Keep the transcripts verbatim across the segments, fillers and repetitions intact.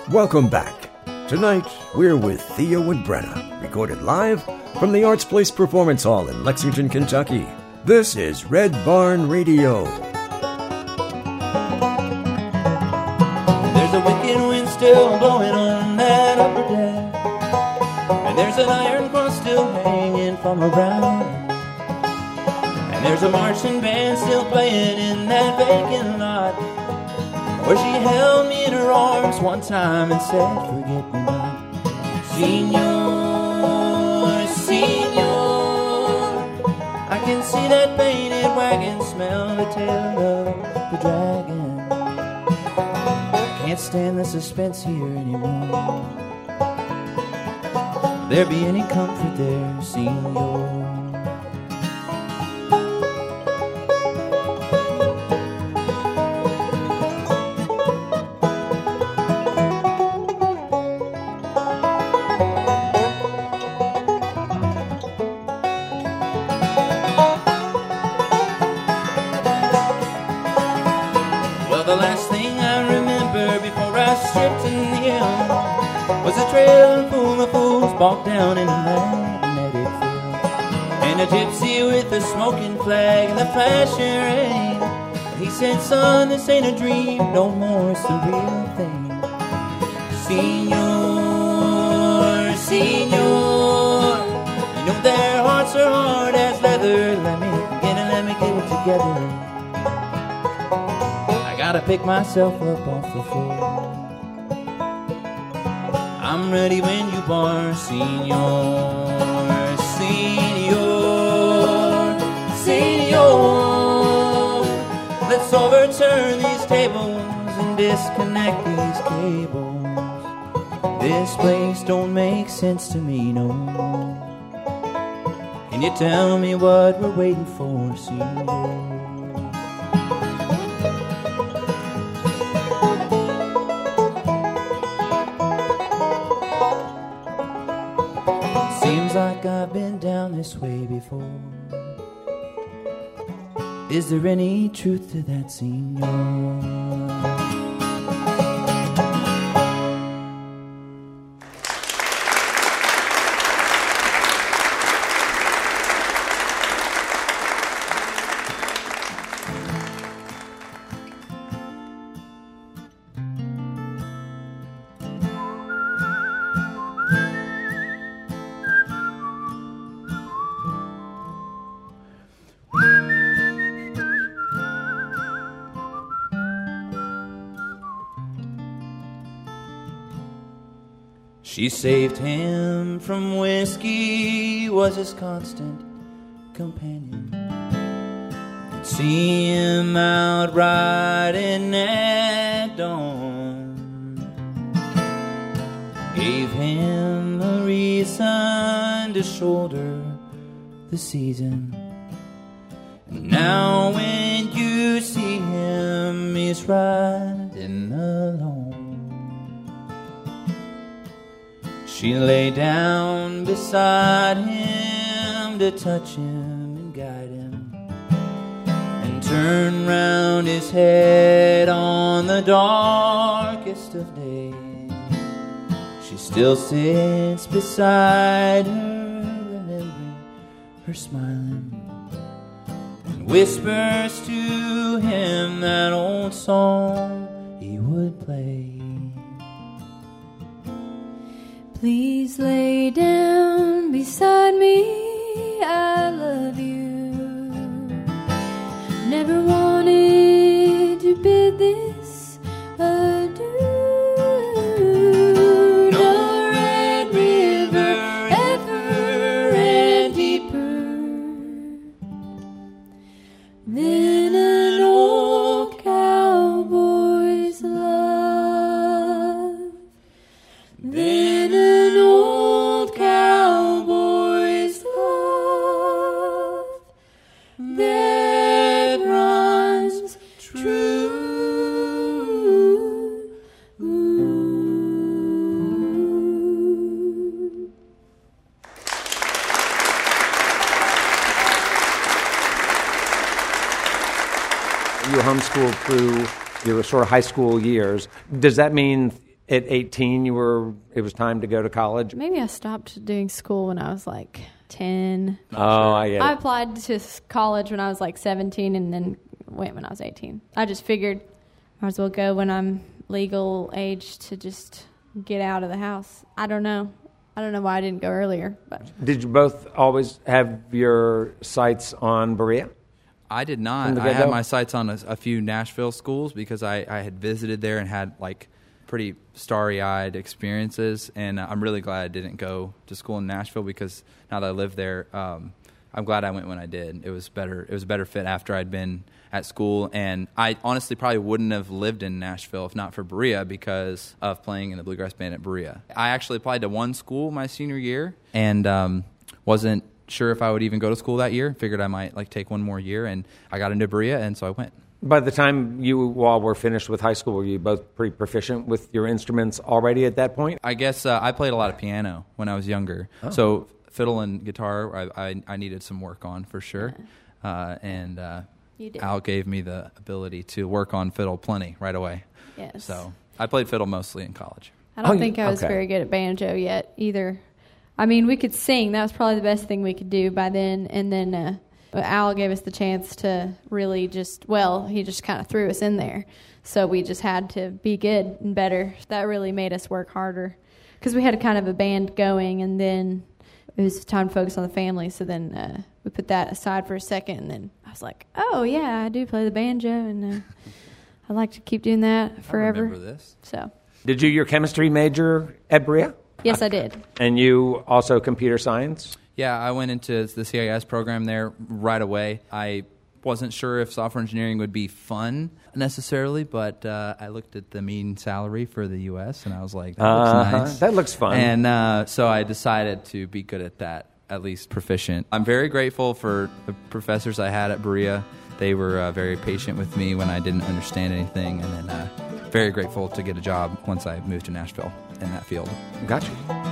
Welcome back. Tonight, we're with Theo and Brenna, recorded live from the Arts Place Performance Hall in Lexington, Kentucky. This is Red Barn Radio. There's a wicked wind still blowing on that upper deck, and there's an iron cross still hanging from her brow, and there's a marching band still playing in that vacant lot, where she held me in her arms one time and said, forget me not. Senor, senor, I can see that painted wagon, smell the tail of the dragon. I can't stand the suspense here anymore. Will there be any comfort there, senor? The last thing I remember before I stripped in the hill was a trail full of fools bogged down in a magnetic field, and a gypsy with a smoking flag and the flashing rain. He said, son, this ain't a dream no more, it's the real thing. Senor, senor, you know their hearts are hard as leather. Let me get it, let me get it together. Gotta pick myself up off the floor. I'm ready when you are, senor, senor, senor. Let's overturn these tables and disconnect these cables. This place don't make sense to me no more. Can you tell me what we're waiting for, senor? Seems like I've been down this way before. Is there any truth to that, senor? She saved him from whiskey, was his constant companion. Could see him out riding at dawn. Gave him a reason to shoulder the season. And now when you see him, he's riding alone. She lay down beside him to touch him and guide him, and turn round his head on the darkest of days. She still sits beside her, remembering her smiling, and whispers to him that old song he would play. Please lay down beside me, I love you. Never wanted to bid this adieu. No red river ever ran deeper than an old cowboy's love. Than an old cowboy's love that runs true. You homeschooled through your sort of high school years. Does that mean at eighteen, you were it was time to go to college? Maybe I stopped doing school when I was like ten. Oh, I get I it. applied to s- college when I was like seventeen and then went when I was eighteen. I just figured might as well go when I'm legal age to just get out of the house. I don't know. I don't know why I didn't go earlier. But Did you both always have your sights on Berea? I did From not. the I had get-go? my sights on a, a few Nashville schools because I, I had visited there and had like pretty starry-eyed experiences, and I'm really glad I didn't go to school in Nashville because now that I live there, um, I'm glad I went when I did. It was better. It was a better fit after I'd been at school, and I honestly probably wouldn't have lived in Nashville if not for Berea because of playing in the bluegrass band at Berea. I actually applied to one school my senior year and um, wasn't sure if I would even go to school that year. Figured I might like take one more year, and I got into Berea, and so I went. By the time you all were finished with high school, were you both pretty proficient with your instruments already at that point? I guess uh, I played a lot of piano when I was younger, Oh. so fiddle and guitar I, I, I needed some work on for sure, uh, and uh, You did. Al gave me the ability to work on fiddle plenty right away. Yes. So I played fiddle mostly in college. I don't Oh, you- think I was okay. very good at banjo yet either. I mean, we could sing. That was probably the best thing we could do by then. And then uh, but Al gave us the chance to really just, well, he just kind of threw us in there. So we just had to be good and better. That really made us work harder because we had a kind of a band going, and then it was time to focus on the family. So then uh, we put that aside for a second, and then I was like, oh, yeah, I do play the banjo, and uh, I'd like to keep doing that forever. I remember this. So, Did you your chemistry major at Berea? yes, I did. And you also computer science? Yeah, I went into the C I S program there right away. I wasn't sure if software engineering would be fun necessarily, but uh, I looked at the mean salary for the U S and I was like, that looks Uh-huh. nice. That looks fun. And uh, so I decided to be good at that, at least proficient. I'm very grateful for the professors I had at Berea. They were uh, very patient with me when I didn't understand anything, and then uh, very grateful to get a job once I moved to Nashville in that field. Gotcha.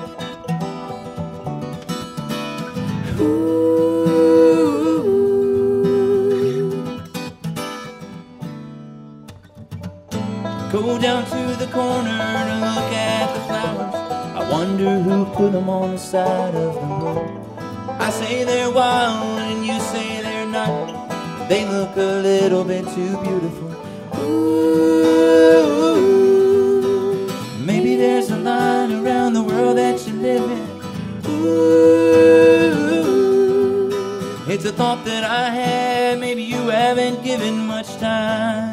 Go down to the corner to look at the flowers. I wonder who put them on the side of the road. I say they're wild and you say they're not. They look a little bit too beautiful. Ooh, maybe there's a line around the world that you live in. Ooh, it's a thought that I had. Maybe you haven't given much time.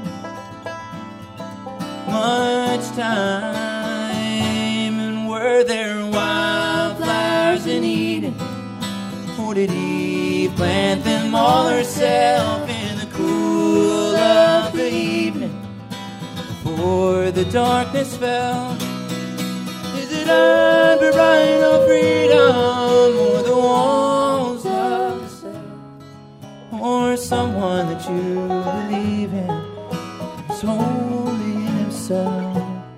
Much time. And were there wildflowers in Eden? Or did Eve plant them all herself in the cool of the evening before the darkness fell? Is it unbridled freedom or the walls of the cell? Or someone that you believe in is holy in himself?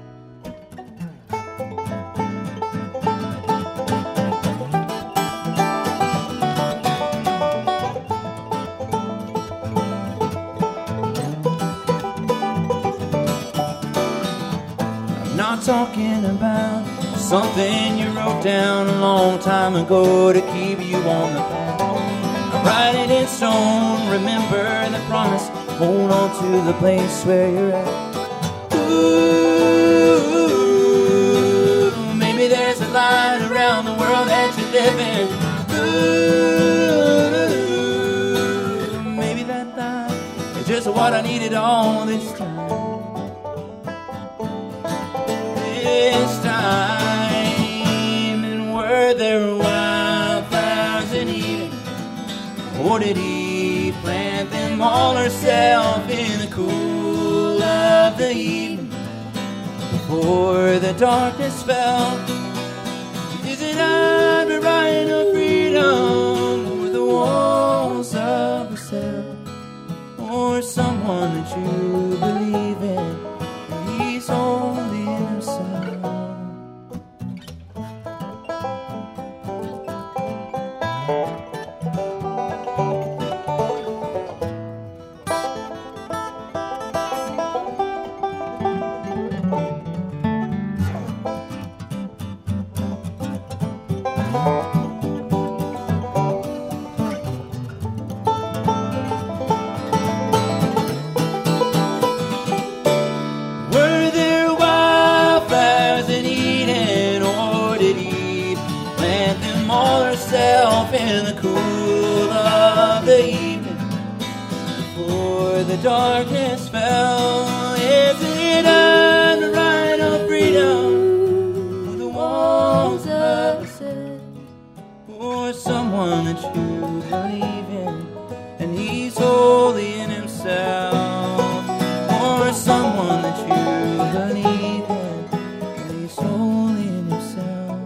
Not talking about something you wrote down a long time ago to keep you on the path. I'm writing in stone, remember the promise, hold on to the place where you're at. Ooh, maybe there's a line around the world that you live in. Ooh, maybe that line is just what I needed all this time. This time, and were there wildflowers in Eden? Or did Eve plant them all herself in the cool of the evening before the darkness fell? Is it unbridled freedom or the walls of the cell? Or someone that you believe in? He's only in himself. Were there wildflowers in Eden, or did Eve plant them all herself in the cool of the evening before the darkness fell? Is it unbridled freedom for the walls of sin, or someone that you believe in and he's holy in himself, or someone that you believe in and he's holy in himself?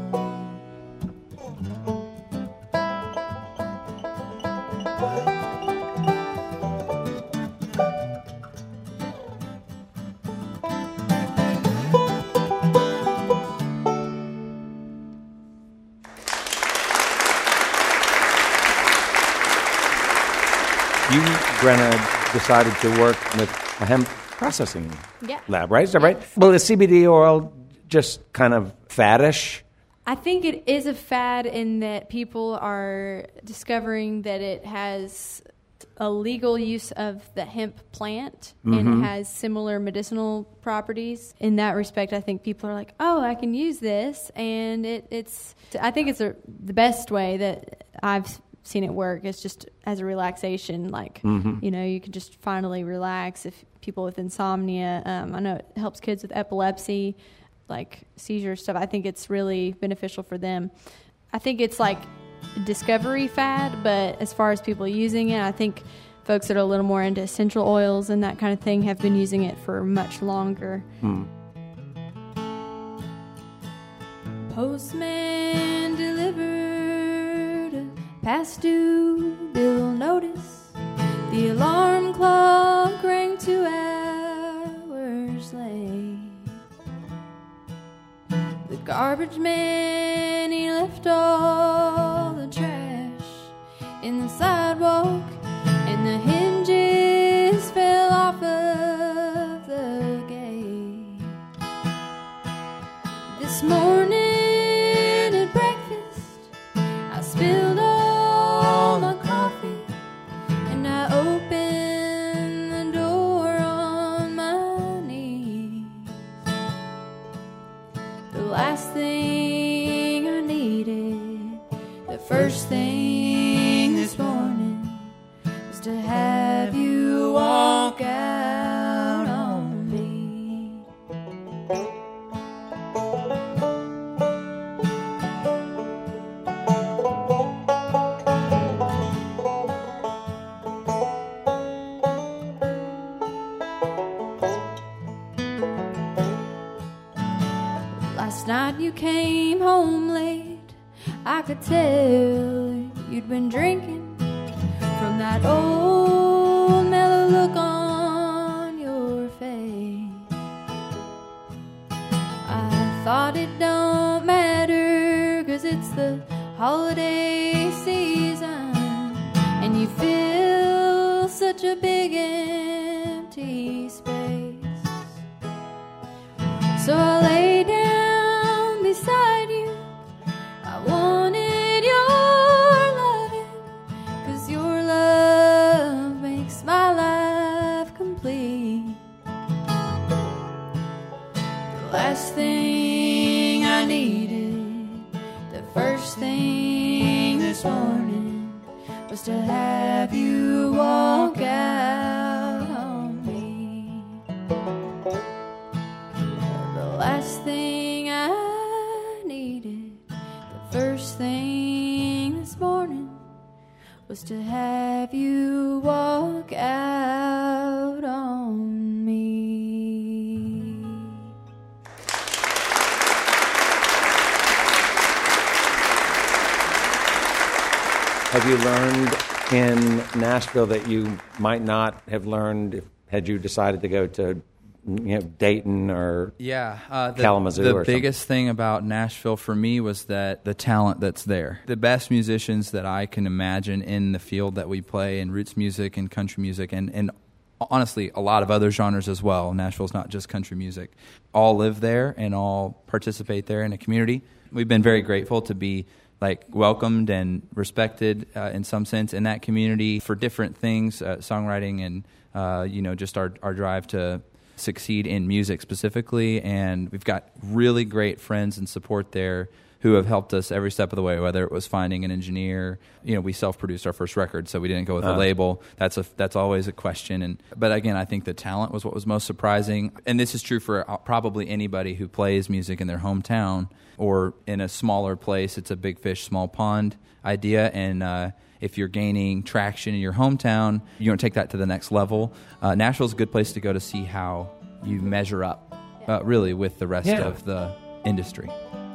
You, Brenna, decided to work with a hemp processing Yeah. lab, right? Is that right? Well, is C B D oil just kind of faddish? I think it is a fad in that people are discovering that it has a legal use of the hemp plant and it has similar medicinal properties. In that respect, I think people are like, oh, I can use this. And it, it's, I think it's a, the best way that I've seen it work is just as a relaxation. Like, you know, you can just finally relax. If people with insomnia, um, I know it helps kids with epilepsy, like seizure stuff. I think it's really beneficial for them. I think it's like a discovery fad, but as far as people using it, I think folks that are a little more into essential oils and that kind of thing have been using it for much longer. Hmm. Postman delivered a past due bill notice. The alarm clock rang two hours late. The garbage man, he left all the trash in the sidewalk, and the hinges fell off of the gate. This morning at breakfast, I spilled all my coffee, and I opened the door on my knees. The last thing I needed, the first thing this morning, was to have you walk out on me. Last night you came home late. I could tell you'd been drinking from that old mellow look on your face. I thought it don't matter, 'cause it's the holiday season, and you fill such a big empty space. So I lay down beside you. I wanted your loving, 'cause your love makes my life complete. The last thing I needed, the first thing this morning, was to have you walk out on me. The last thing I needed, the first thing this morning, was to have you walk out on me. Have you learned in Nashville that you might not have learned if, had you decided to go to, you know, Dayton or Yeah, uh, the, Kalamazoo the or biggest thing about Nashville for me was that the talent that's there. The best musicians that I can imagine in the field that we play in roots music and country music and, and honestly a lot of other genres as well. Nashville's not just country music. All live there and all participate there in a community. We've been very grateful to be like welcomed and respected uh, in some sense in that community for different things, uh, songwriting and uh, you know just our our drive to succeed in music specifically. And we've got really great friends and support there who have helped us every step of the way, whether it was finding an engineer. You know, we self-produced our first record, so we didn't go with uh. a label. That's a that's always a question. And but again, I think the talent was what was most surprising. And this is true for probably anybody who plays music in their hometown or in a smaller place. It's a big fish, small pond idea. And uh, if you're gaining traction in your hometown, you want to take that to the next level. Uh, Nashville's a good place to go to see how you measure up, uh, really, with the rest yeah. of the industry.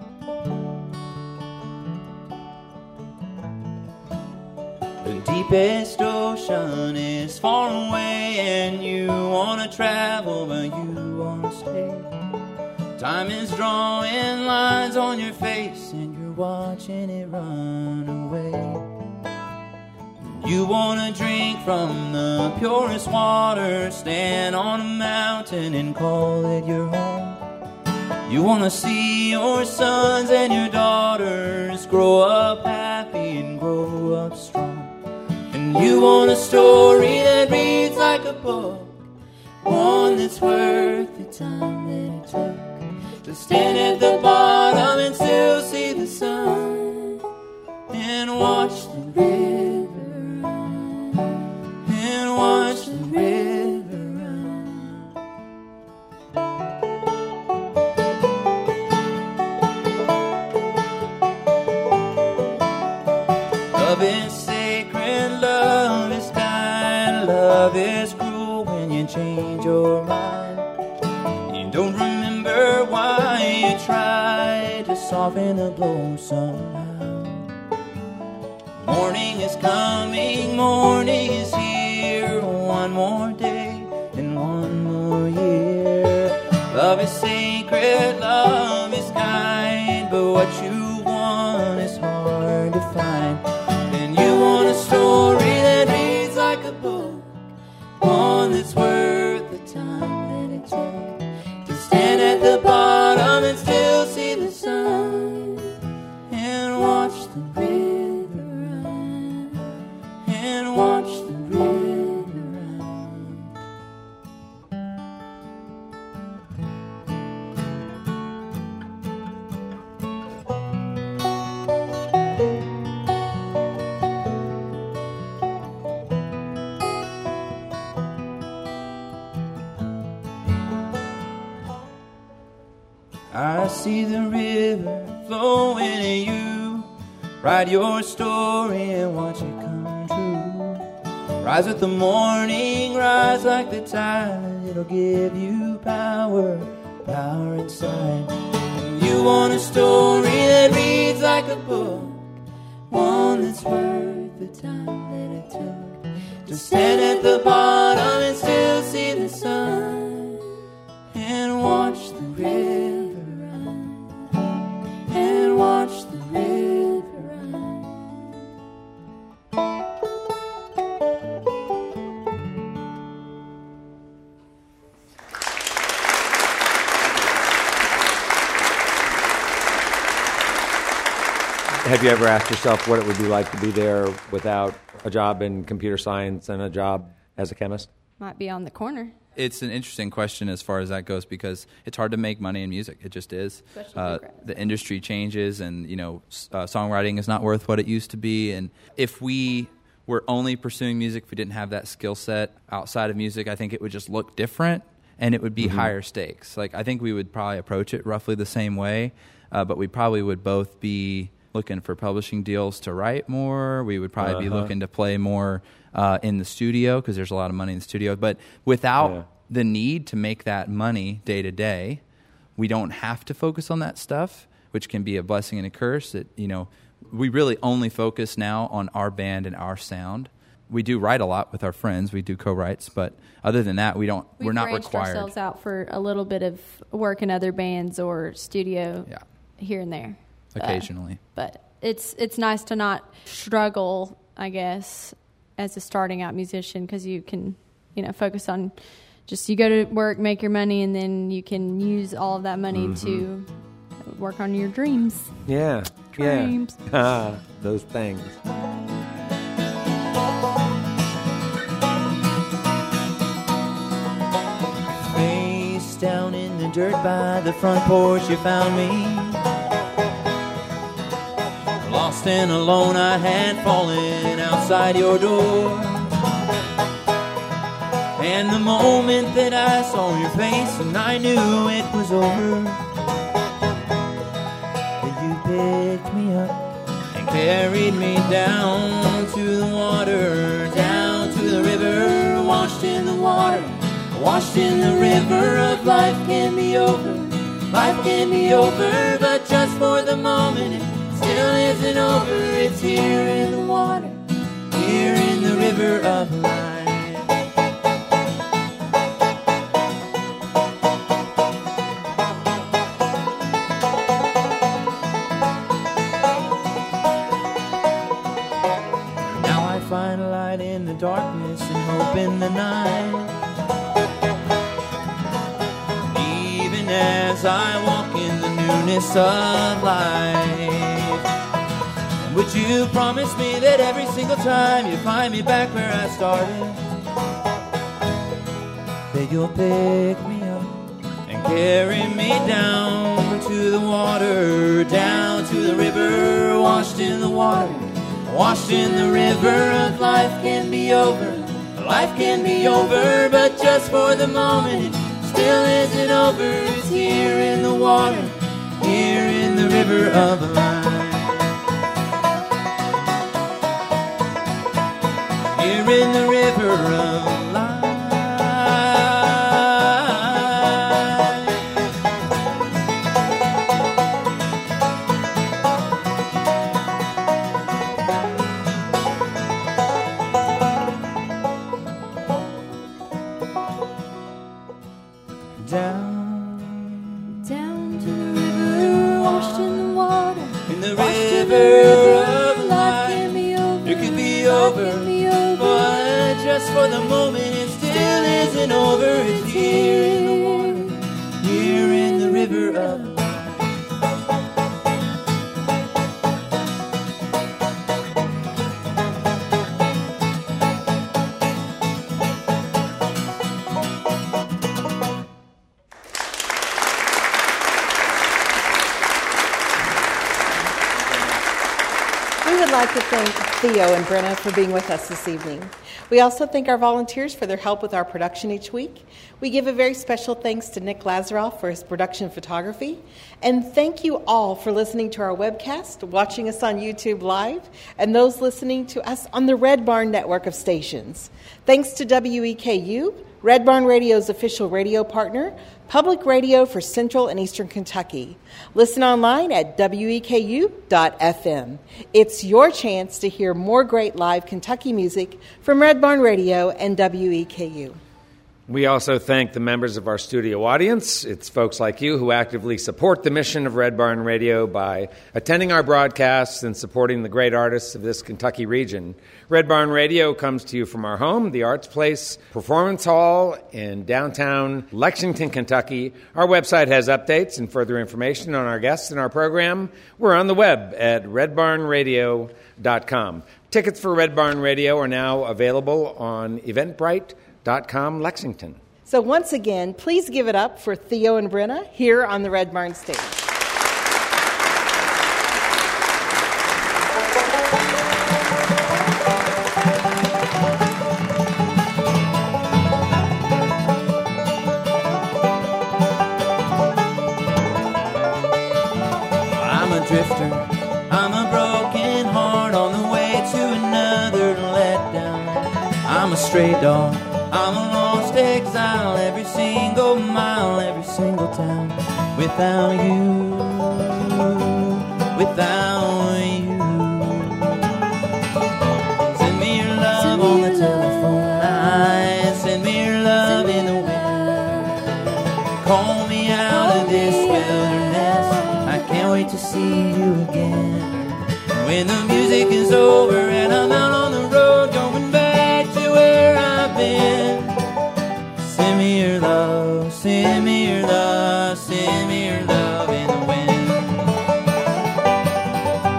The deepest ocean is far away, and you want to travel, but you want to stay. Time is drawing lines on your face, and you're watching it run away. You want to drink from the purest water, stand on a mountain and call it your home. You want to see your sons and your daughters grow up happy and grow up strong. And you want a story that reads like a book, one that's worth the time that it took to stand at the bottom and still see the sun and watch the river run, and watch the river run. Love is sacred, love is kind, love is cruel when you change your mind. You don't remember why you tried to soften the blow somehow. Morning is coming, morning is here, one more day and one more year. Love is sacred, love is kind, but what you want is hard to find. You want a story that reads like a book, one that's worth the time that it took to stand at the bottom and still see the sun and watch the river run, and watch the river run. I see the river flowing and you write your story and watch it come true. Rise with the morning, rise like the tide. It'll give you power, power inside. And you want a story that reads like a book, one that's worth the time that it took to stand at the bottom and still see the sun and watch the river and watch the river run. Have you ever asked yourself what it would be like to be there without a job in computer science and a job as a chemist? Might be on the corner. It's an interesting question as far as that goes because it's hard to make money in music. It just is. Uh, the industry changes, and you know, uh, songwriting is not worth what it used to be. And if we were only pursuing music, if we didn't have that skill set outside of music, I think it would just look different, and it would be mm-hmm. higher stakes. Like I think we would probably approach it roughly the same way, uh, but we probably would both be looking for publishing deals to write more. We would probably uh-huh. be looking to play more uh, in the studio because there's a lot of money in the studio. But without yeah. the need to make that money day to day, we don't have to focus on that stuff, which can be a blessing and a curse. That you know, we really only focus now on our band and our sound. We do write a lot with our friends. We do co-writes, but other than that, we don't. We've we're not branched required. Ourselves out for a little bit of work in other bands or studio yeah. here and there. Occasionally. Uh, but it's it's nice to not struggle, I guess, as a starting out musician because you can, you know, focus on just you go to work, make your money, and then you can use all of that money mm-hmm. to work on your dreams. Yeah. Dreams. Yeah. Ah, those things. Face down in the dirt by the front porch, you found me. Lost and alone, I had fallen outside your door. And the moment that I saw your face, and I knew it was over, that you picked me up and carried me down to the water, down to the river, washed in the water, washed in the river of life can be over. Life can be over, but just for the moment it still isn't over. It's here in the water, here in the river of life. Find a light in the darkness and hope in the night. Even as I walk in the newness of life, would you promise me that every single time you find me back where I started, that you'll pick me up and carry me down to the water, down to the river, washed in the water, washed in the river of life can be over. Life can be over, but just for the moment it still isn't over. It's here in the water, here in the river of life. Here in the river of life. For the moment it still isn't over. It's here in the water, here in the river of We would like to thank Theo and Brenna for being with us this evening. We also thank our volunteers for their help with our production each week. We give a very special thanks to Nick Lazaroff for his production photography. And thank you all for listening to our webcast, watching us on YouTube Live, and those listening to us on the Red Barn network of stations. Thanks to W E K U, Red Barn Radio's official radio partner, public radio for Central and Eastern Kentucky. Listen online at W E K U dot F M. It's your chance to hear more great live Kentucky music from Red Barn Radio and W E K U. We also thank the members of our studio audience. It's folks like you who actively support the mission of Red Barn Radio by attending our broadcasts and supporting the great artists of this Kentucky region. Red Barn Radio comes to you from our home, the Arts Place Performance Hall in downtown Lexington, Kentucky. Our website has updates and further information on our guests and our program. We're on the web at red barn radio dot com. Tickets for Red Barn Radio are now available on eventbrite dot com Lexington. So once again, please give it up for Theo and Brenna here on the Red Barn stage. I'm a drifter, I'm a broken heart on the way to another letdown. I'm a stray dog, I'm a lost exile, every single mile, every single town. Without you, without you. Send me your love on the telephone line, send me your love in the wind. Call me out of this wilderness, I can't wait to see you again. When the music is over and I'm out on the road going back to where I've been. Send me your love, send me your love, send me your love in the wind.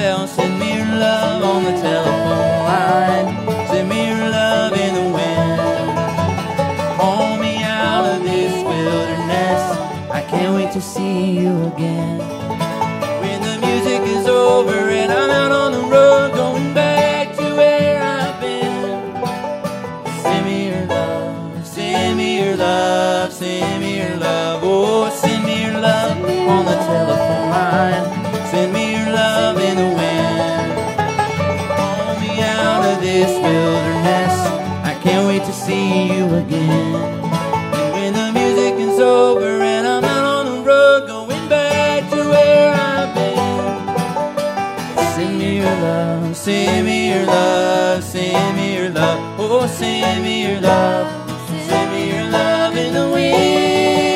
tell. Send me your love on the telephone line. Send me your love in the wind. Hold me out of this wilderness. I can't wait to see you again. When the music is over and I'm out on the road, going back to where I've been. Send me your love, send me your love, send me your love. Oh, send me your love on the telephone line. Send me your love in the wind. Hold me out of this wilderness. I can't wait to see you again. And when the music is over and I'm out on the road, going back to where I've been. Send me your love, send me your love, send me your love. Oh, send me your love, send me your love in the wind.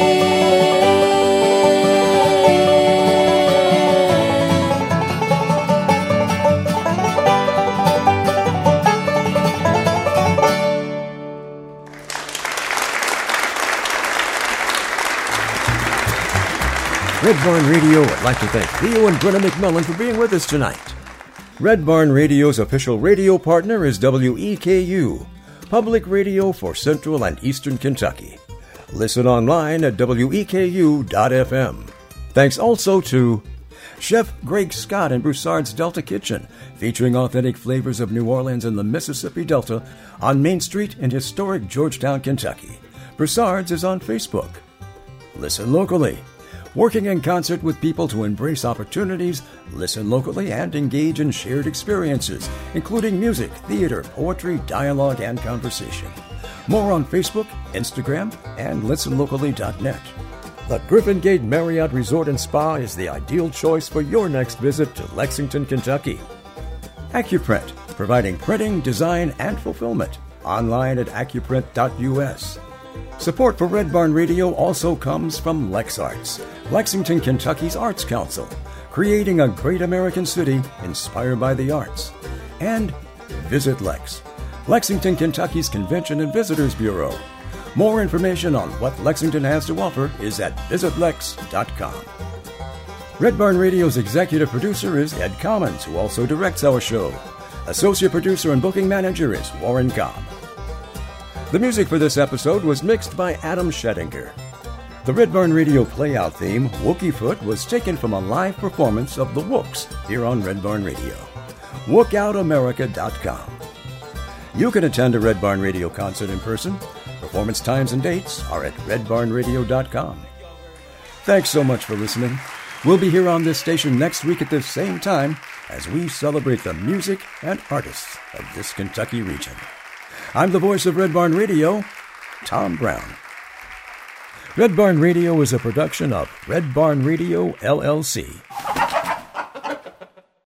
Red Barn Radio would like to thank Theo and Brenna McMillan for being with us tonight. Red Barn Radio's official radio partner is W E K U, public radio for Central and Eastern Kentucky. Listen online at W E K U dot F M. Thanks also to Chef Greg Scott and Broussard's Delta Kitchen, featuring authentic flavors of New Orleans and the Mississippi Delta on Main Street in historic Georgetown, Kentucky. Broussard's is on Facebook. Listen locally. Working in concert with people to embrace opportunities, listen locally, and engage in shared experiences, including music, theater, poetry, dialogue, and conversation. More on Facebook, Instagram, and listen locally dot net. The Griffin Gate Marriott Resort and Spa is the ideal choice for your next visit to Lexington, Kentucky. Accuprint, providing printing, design, and fulfillment. Online at accuprint dot U S. Support for Red Barn Radio also comes from LexArts, Lexington, Kentucky's Arts Council, creating a great American city inspired by the arts. And Visit Lex, Lexington, Kentucky's Convention and Visitors Bureau. More information on what Lexington has to offer is at visit lex dot com. Red Barn Radio's executive producer is Ed Commons, who also directs our show. Associate producer and booking manager is Warren Cobb. The music for this episode was mixed by Adam Schettinger. The Red Barn Radio playout theme, Wookie Foot, was taken from a live performance of the Wooks here on Red Barn Radio. wook out america dot com. You can attend a Red Barn Radio concert in person. Performance times and dates are at red barn radio dot com. Thanks so much for listening. We'll be here on this station next week at the same time as we celebrate the music and artists of this Kentucky region. I'm the voice of Red Barn Radio, Tom Brown. Red Barn Radio is a production of Red Barn Radio, L L C.